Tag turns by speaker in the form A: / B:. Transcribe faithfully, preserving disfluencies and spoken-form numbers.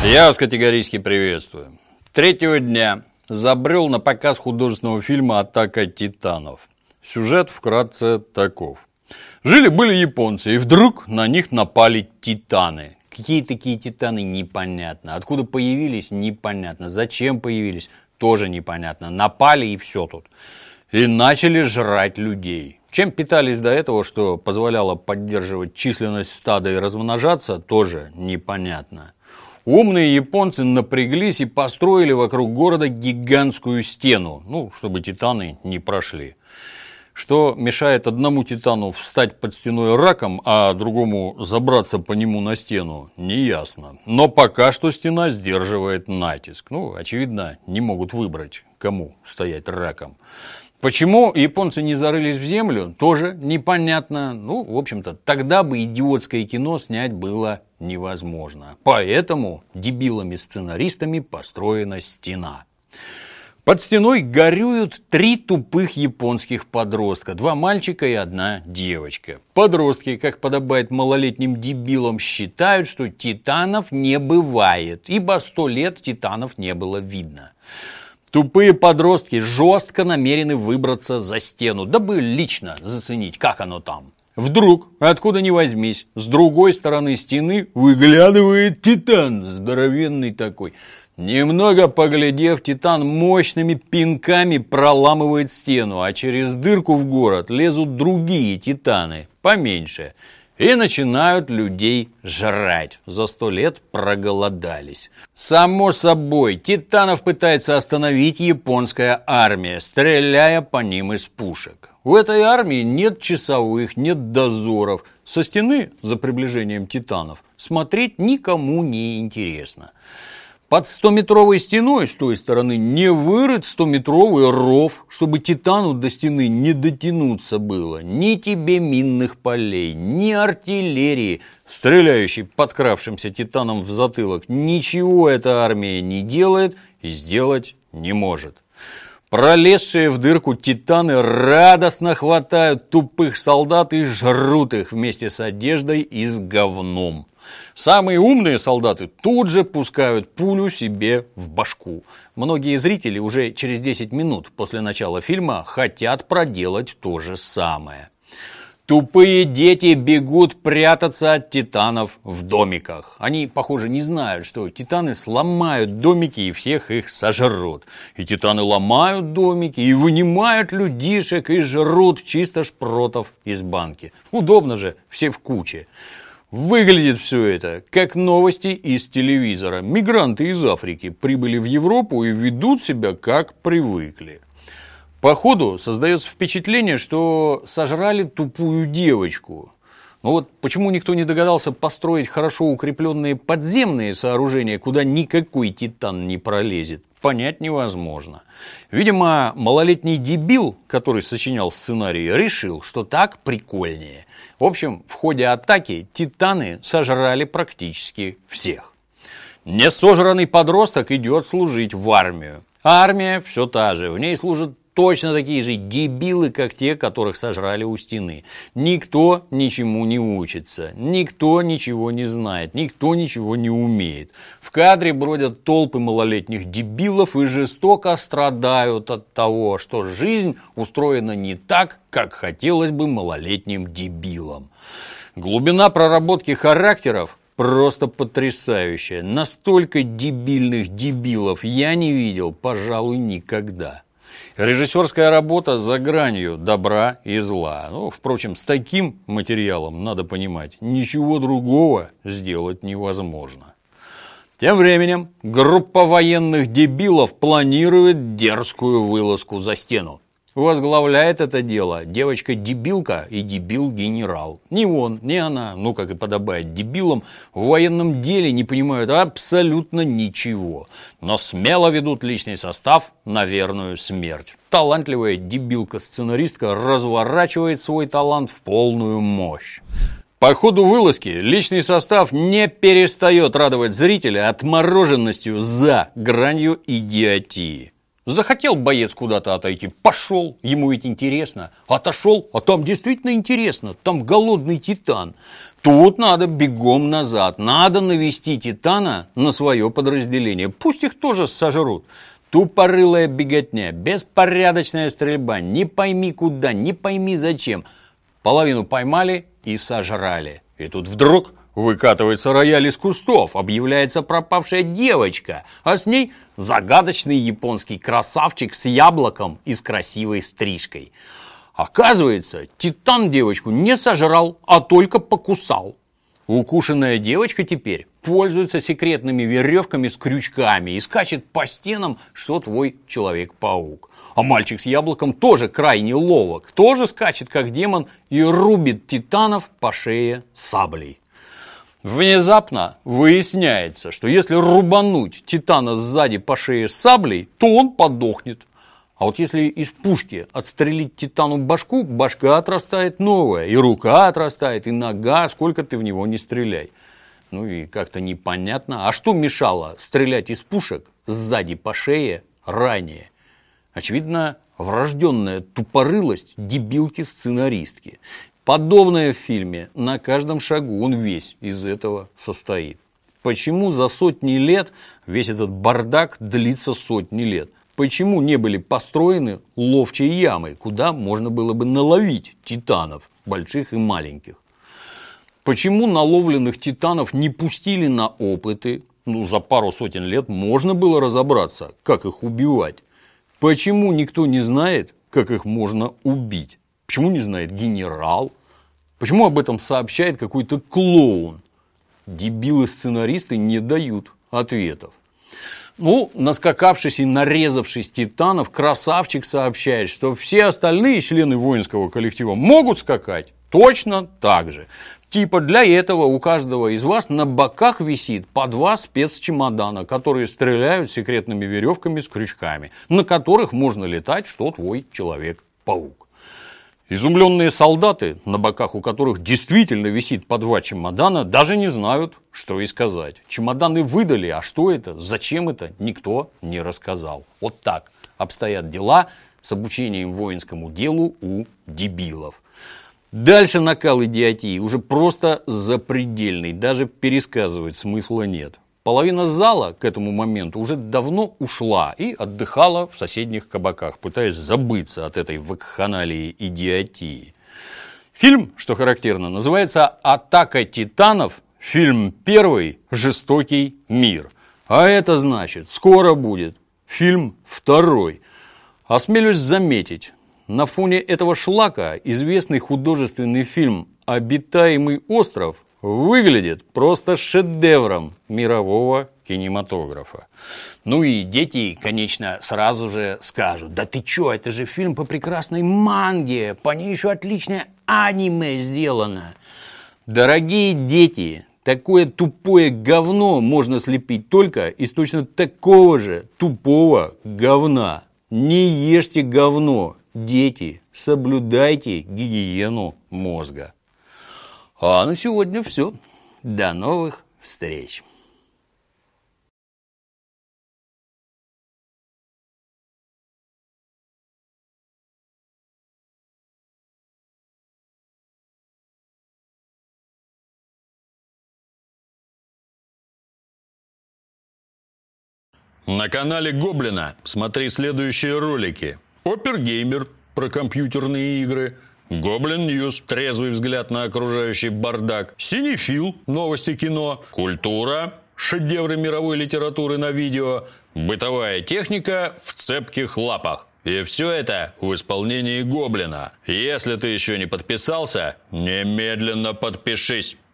A: Я вас категорически приветствую. Третьего дня забрел на показ художественного фильма «Атака титанов». Сюжет вкратце таков. Жили-были японцы, и вдруг на них напали титаны. Какие такие титаны, непонятно. Откуда появились, непонятно. Зачем появились, тоже непонятно. Напали и все тут. И начали жрать людей. Чем питались до этого, что позволяло поддерживать численность стада и размножаться, тоже непонятно. Умные японцы напряглись и построили вокруг города гигантскую стену, ну, чтобы титаны не прошли. Что мешает одному титану встать под стеной раком, а другому забраться по нему на стену, неясно. Но пока что стена сдерживает натиск. Ну, очевидно, не могут выбрать, кому стоять раком. Почему японцы не зарылись в землю, тоже непонятно. Ну, в общем-то, тогда бы идиотское кино снять было невозможно. Поэтому дебилами-сценаристами построена стена. Под стеной горюют три тупых японских подростка. Два мальчика и одна девочка. Подростки, как подобает малолетним дебилам, считают, что титанов не бывает, ибо сто лет титанов не было видно. Тупые подростки жестко намерены выбраться за стену, дабы лично заценить, как оно там. Вдруг, откуда ни возьмись, с другой стороны стены выглядывает титан, здоровенный такой. Немного поглядев, титан мощными пинками проламывает стену, а через дырку в город лезут другие титаны, поменьше, и начинают людей жрать. За сто лет проголодались. Само собой, титанов пытается остановить японская армия, стреляя по ним из пушек. У этой армии нет часовых, нет дозоров. Со стены за приближением титанов смотреть никому не интересно. Под стометровой стеной с той стороны не вырыт стометровый ров, чтобы титану до стены не дотянуться было. Ни тебе минных полей, ни артиллерии, стреляющей подкравшимся титаном в затылок. Ничего эта армия не делает и сделать не может. Пролезшие в дырку титаны радостно хватают тупых солдат и жрут их вместе с одеждой и с говном. Самые умные солдаты тут же пускают пулю себе в башку. Многие зрители уже через десять минут после начала фильма хотят проделать то же самое. Тупые дети бегут прятаться от титанов в домиках. Они, похоже, не знают, что титаны сломают домики и всех их сожрут. И титаны ломают домики и вынимают людишек и жрут чисто шпротов из банки. Удобно же, все в куче. Выглядит все это как новости из телевизора. Мигранты из Африки прибыли в Европу и ведут себя как привыкли. Походу создается впечатление, что сожрали тупую девочку. Но вот почему никто не догадался построить хорошо укрепленные подземные сооружения, куда никакой титан не пролезет, понять невозможно. Видимо, малолетний дебил, который сочинял сценарий, решил, что так прикольнее. В общем, в ходе атаки титаны сожрали практически всех. Несожранный подросток идет служить в армию. Армия все та же, в ней служат точно такие же дебилы, как те, которых сожрали у стены. Никто ничему не учится, никто ничего не знает, никто ничего не умеет. В кадре бродят толпы малолетних дебилов и жестоко страдают от того, что жизнь устроена не так, как хотелось бы малолетним дебилам. Глубина проработки характеров просто потрясающая. Настолько дебильных дебилов я не видел, пожалуй, никогда. Режиссерская работа за гранью добра и зла. Ну, впрочем, с таким материалом, надо понимать, ничего другого сделать невозможно. Тем временем группа военных дебилов планирует дерзкую вылазку за стену. Возглавляет это дело девочка-дебилка и дебил-генерал. Ни он, ни она, ну как и подобает дебилам, в военном деле не понимают абсолютно ничего. Но смело ведут личный состав на верную смерть. Талантливая дебилка-сценаристка разворачивает свой талант в полную мощь. По ходу вылазки личный состав не перестает радовать зрителя отмороженностью за гранью идиотии. Захотел боец куда-то отойти, пошел, ему ведь интересно. Отошел, а там действительно интересно, там голодный титан. Тут надо бегом назад. Надо навести Титана на свое подразделение. Пусть их тоже сожрут. Тупорылая беготня, беспорядочная стрельба, не пойми куда, не пойми зачем. Половину поймали и сожрали. И тут вдруг выкатывается рояль из кустов, объявляется пропавшая девочка, а с ней загадочный японский красавчик с яблоком и с красивой стрижкой. Оказывается, Титан девочку не сожрал, а только покусал. Укушенная девочка теперь пользуется секретными веревками с крючками и скачет по стенам, что твой Человек-паук. А мальчик с яблоком тоже крайне ловок, тоже скачет как демон и рубит титанов по шее саблей. Внезапно выясняется, что если рубануть Титана сзади по шее саблей, то он подохнет. А вот если из пушки отстрелить Титану башку, башка отрастает новая, и рука отрастает, и нога, сколько ты в него не стреляй. Ну и как-то непонятно. А что мешало стрелять из пушек сзади по шее ранее? Очевидно, врожденная тупорылость дебилки-сценаристки. Подобное в фильме на каждом шагу, он весь из этого состоит. Почему за сотни лет весь этот бардак длится сотни лет? Почему не были построены ловчие ямы, куда можно было бы наловить титанов, больших и маленьких? Почему наловленных титанов не пустили на опыты? Ну, за пару сотен лет можно было разобраться, как их убивать. Почему никто не знает, как их можно убить? Почему не знает генерал? Почему об этом сообщает какой-то клоун? Дебилы-сценаристы не дают ответов. Ну, наскакавшись и нарезавшись титанов, красавчик сообщает, что все остальные члены воинского коллектива могут скакать точно так же. Типа для этого у каждого из вас на боках висит по два спецчемодана, которые стреляют секретными веревками с крючками, на которых можно летать, что твой Человек-паук. Изумленные солдаты, на боках у которых действительно висит по два чемодана, даже не знают, что и сказать. Чемоданы выдали, а что это, зачем это, никто не рассказал. Вот так обстоят дела с обучением воинскому делу у дебилов. Дальше накал идиотии уже просто запредельный, даже пересказывать смысла нет. Половина зала к этому моменту уже давно ушла и отдыхала в соседних кабаках, пытаясь забыться от этой вакханалии идиотии. Фильм, что характерно, называется «Атака титанов». Фильм первый «Жестокий мир». А это значит, скоро будет фильм второй. Осмелюсь заметить, на фоне этого шлака известный художественный фильм «Обитаемый остров» выглядит просто шедевром мирового кинематографа. Ну и дети, конечно, сразу же скажут: да ты чё, это же фильм по прекрасной манге, по ней еще отличное аниме сделано. Дорогие дети, такое тупое говно можно слепить только из точно такого же тупого говна. Не ешьте говно, дети, соблюдайте гигиену мозга. А на сегодня все. До новых встреч.
B: На канале Гоблина смотри следующие ролики. Опергеймер про компьютерные игры. Гоблин Ньюс, трезвый взгляд на окружающий бардак. Синефил, новости кино. Культура, шедевры мировой литературы на видео. Бытовая техника в цепких лапах. И все это в исполнении Гоблина. Если ты еще не подписался, немедленно подпишись.